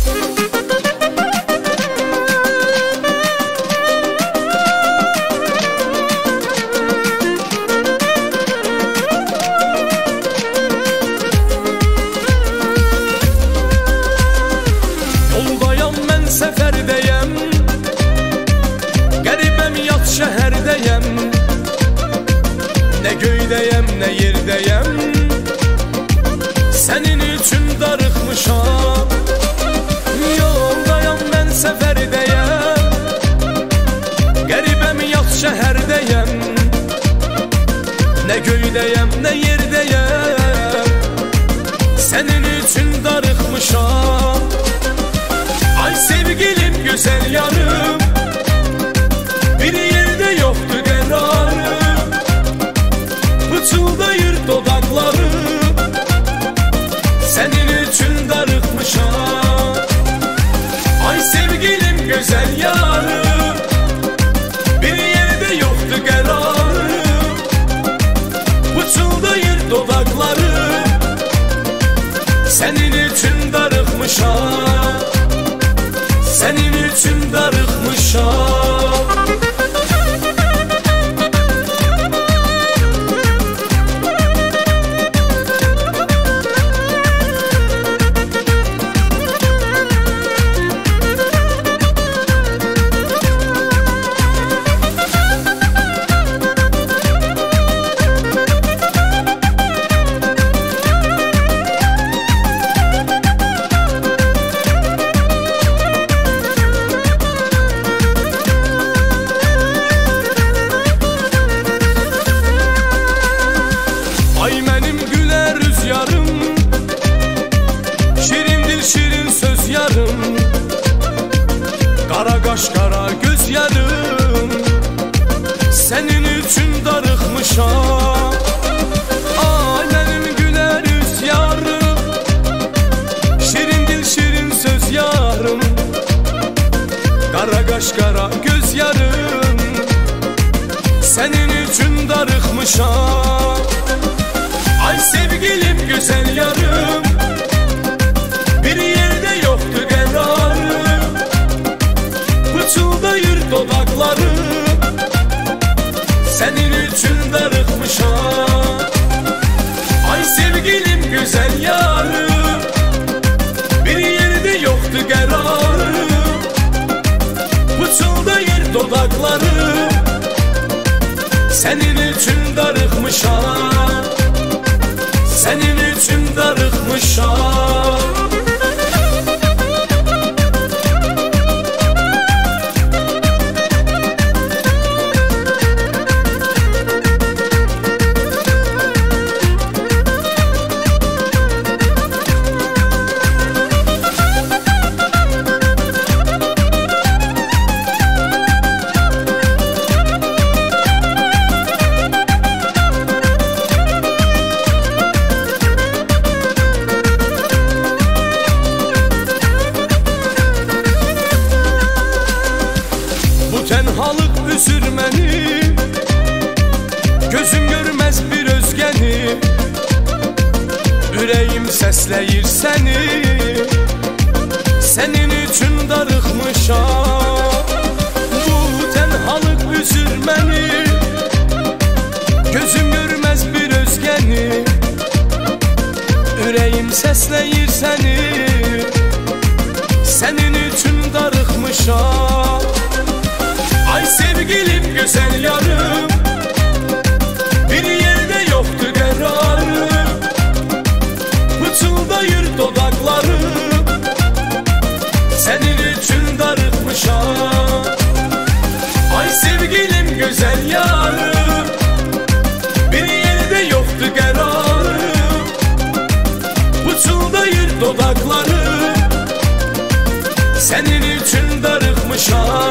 Seferdeyim, garibem yat şeherdeyim. Ne göydeyim ne yerdeyim, senin için darıkmışam. Yoldayım ben seferdeyim, garibem yat şeherdeyim. Ne göydeyim ne yerdeyim, senin için darıkmışam. Ay sevgilim güzel yarım, bir yerde yoktu kararım. Fıçıldayır dodaklarım, senin için darıkmışam. Ay sevgilim güzel yarım, bir yerde yoktu kararım. Fıçıldayır dodaklarım, senin için darıkmışam. Senin için darıkmışam. Ay benim güler rüzgarım, şirindir şirin söz yarım. Kara kaş kara göz yarım, senin için darıkmışam. Ay benim güler rüzgarım, şirindir şirin söz yarım. Kara kaş kara göz yarım, senin için darıkmışam. Ay sevgilim güzel yarım, bir yerde yoktu kararım. Fıçıldayır dodaklarım, senin için darıkmışam. Ay sevgilim güzel yarım, bir yerde yoktu kararım. Fıçıldayır dodaklarım, senin için darıkmışam. Senin için darıkmışam. Tenhalık üzür beni, gözüm görmez bir özgeni. Yüreğim sesleyir seni, senin için darıkmışam. Bu tenhalık üzür beni, gözüm görmez bir özgeni. Yüreğim sesleyir seni, senin için darıkmışam. Ay sevgilim güzel yarım, bir yerde yoktu kararım. Fıçıldayır dodaklarım, senin için darıkmışam. Ay sevgilim güzel yarım, bir yerde yoktu kararım. Fıçıldayır dodaklarım, senin için darıkmışam.